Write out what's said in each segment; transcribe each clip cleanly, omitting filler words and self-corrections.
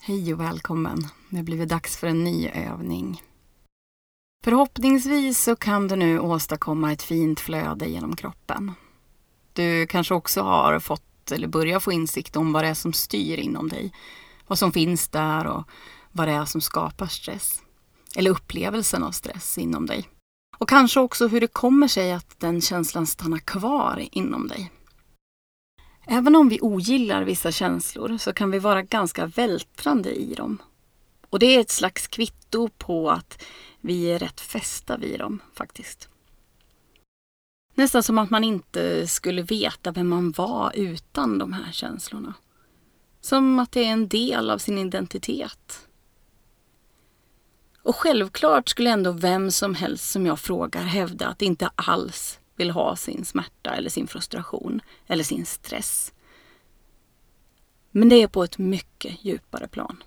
Hej och välkommen. Det har blivit dags för en ny övning. Förhoppningsvis så kan du nu åstadkomma ett fint flöde genom kroppen. Du kanske också har fått eller börjar få insikt om vad det är som styr inom dig. Vad som finns där och vad det är som skapar stress. Eller upplevelsen av stress inom dig. Och kanske också hur det kommer sig att den känslan stannar kvar inom dig. Även om vi ogillar vissa känslor så kan vi vara ganska vältrande i dem. Och det är ett slags kvitto på att vi är rätt fästa vid dem faktiskt. Nästan som att man inte skulle veta vem man var utan de här känslorna. Som att det är en del av sin identitet. Och självklart skulle ändå vem som helst som jag frågar hävda att inte alls vill ha sin smärta eller sin frustration eller sin stress. Men det är på ett mycket djupare plan.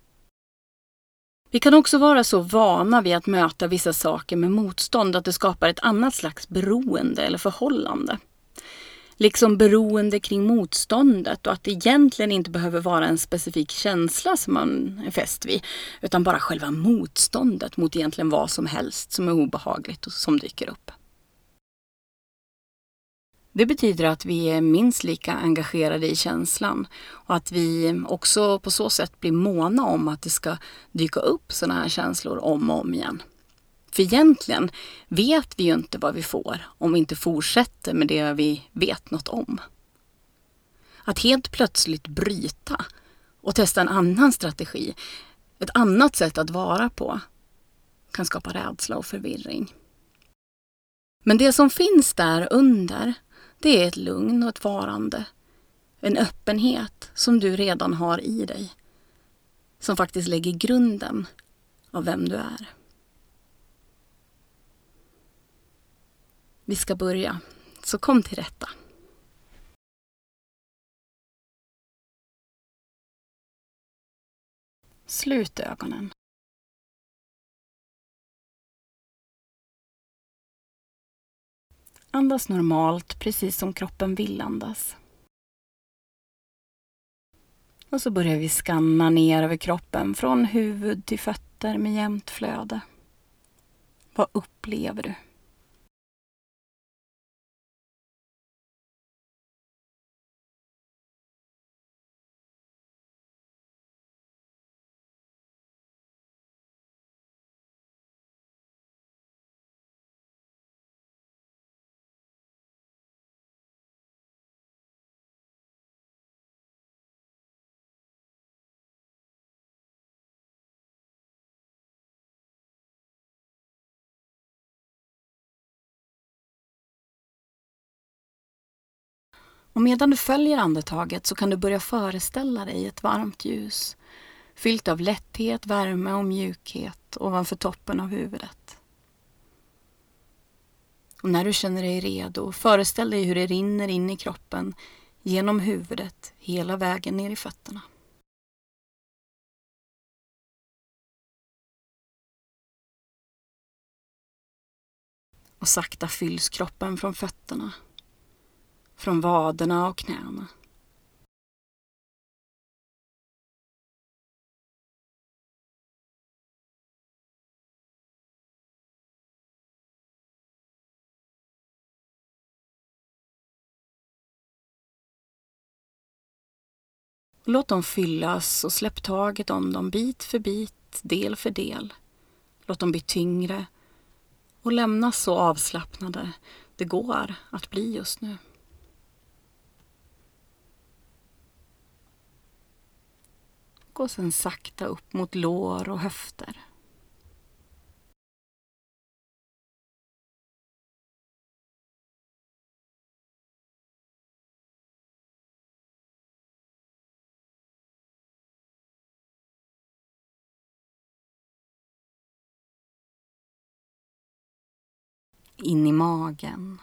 Vi kan också vara så vana vid att möta vissa saker med motstånd att det skapar ett annat slags beroende eller förhållande. Liksom beroende kring motståndet och att det egentligen inte behöver vara en specifik känsla som man är fäst vid, utan bara själva motståndet mot egentligen vad som helst som är obehagligt och som dyker upp. Det betyder att vi är minst lika engagerade i känslan och att vi också på så sätt blir måna om att det ska dyka upp sådana här känslor om och om igen. För egentligen vet vi ju inte vad vi får om vi inte fortsätter med det vi vet något om. Att helt plötsligt bryta och testa en annan strategi, ett annat sätt att vara på, kan skapa rädsla och förvirring. Men det som finns där under, det är ett lugn och ett varande. En öppenhet som du redan har i dig. Som faktiskt lägger grunden av vem du är. Vi ska börja, så kom till rätta. Slut ögonen. Andas normalt, precis som kroppen vill andas. Och så börjar vi skanna ner över kroppen från huvud till fötter med jämnt flöde. Vad upplever du? Och medan du följer andetaget så kan du börja föreställa dig ett varmt ljus, fyllt av lätthet, värme och mjukhet ovanför toppen av huvudet. Och när du känner dig redo, föreställ dig hur det rinner in i kroppen, genom huvudet, hela vägen ner i fötterna. Och sakta fylls kroppen från fötterna, från vaderna och knäna. Låt dem fyllas och släpp taget om dem bit för bit, del för del. Låt dem bli tyngre och lämnas så avslappnade det går att bli just nu. Gå sedan sakta upp mot lår och höfter. In i magen.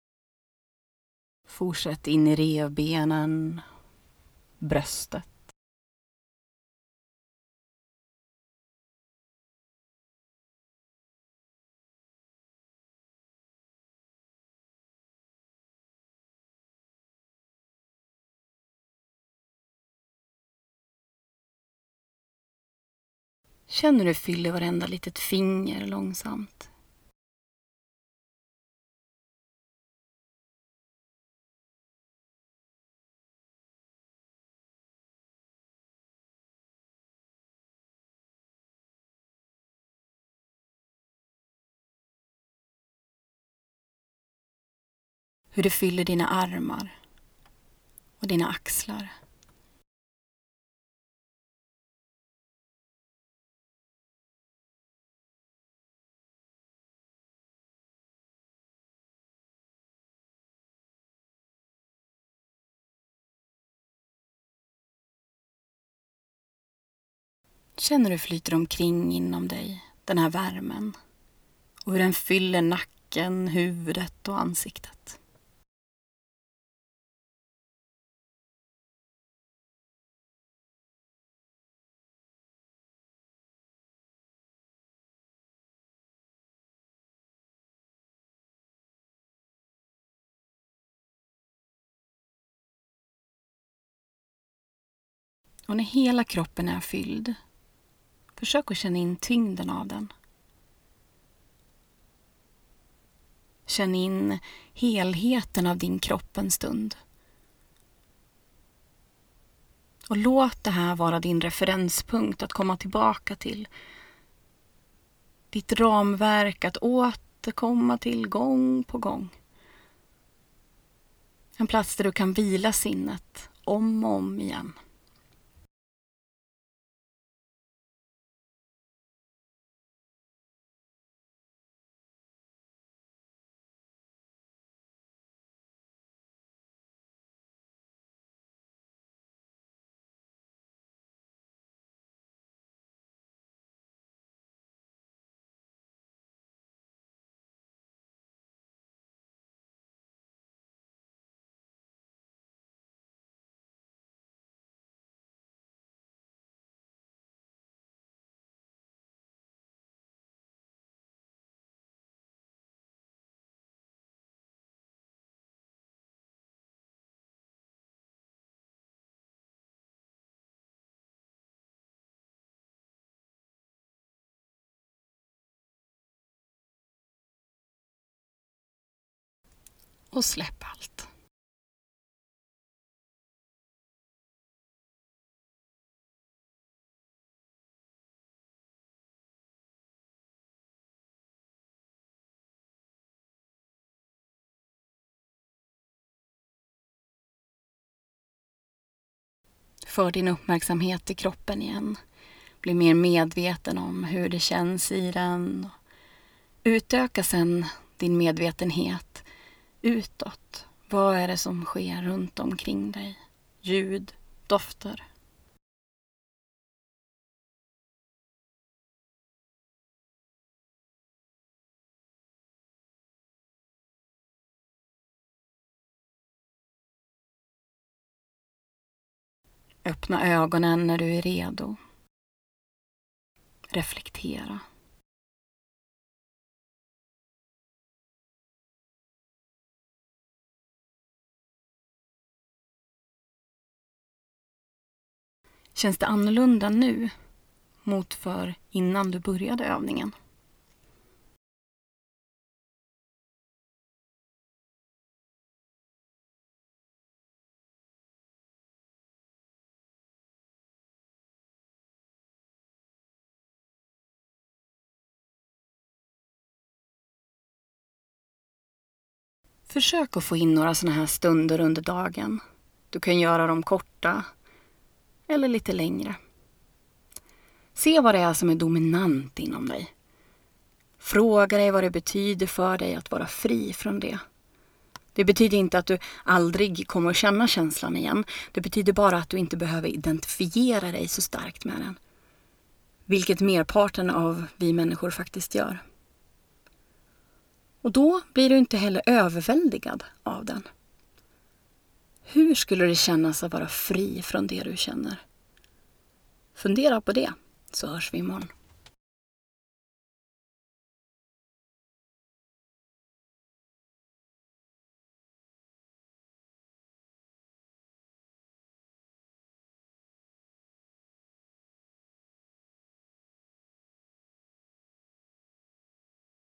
Fortsätt in i revbenen, bröstet. Känn hur du fyller varenda litet finger långsamt. Hur du fyller dina armar och dina axlar. Känner du flyter omkring inom dig, den här värmen, och hur den fyller nacken, huvudet och ansiktet. Och när hela kroppen är fylld, försök att känna in tyngden av den. Känn in helheten av din kropp en stund. Och låt det här vara din referenspunkt att komma tillbaka till. Ditt ramverk att återkomma till gång på gång. En plats där du kan vila sinnet om och om igen. Och släpp allt. För din uppmärksamhet till kroppen igen. Bli mer medveten om hur det känns i den. Utöka sedan din medvetenhet utåt. Vad är det som sker runt omkring dig? Ljud, dofter. Öppna ögonen när du är redo. Reflektera. Känns det annorlunda nu mot för innan du började övningen? Försök att få in några sådana här stunder under dagen. Du kan göra dem korta eller lite längre. Se vad det är som är dominant inom dig. Fråga dig vad det betyder för dig att vara fri från det. Det betyder inte att du aldrig kommer att känna känslan igen. Det betyder bara att du inte behöver identifiera dig så starkt med den. Vilket merparten av vi människor faktiskt gör. Och då blir du inte heller överväldigad av den. Hur skulle det kännas att vara fri från det du känner? Fundera på det, så hörs vi imorgon.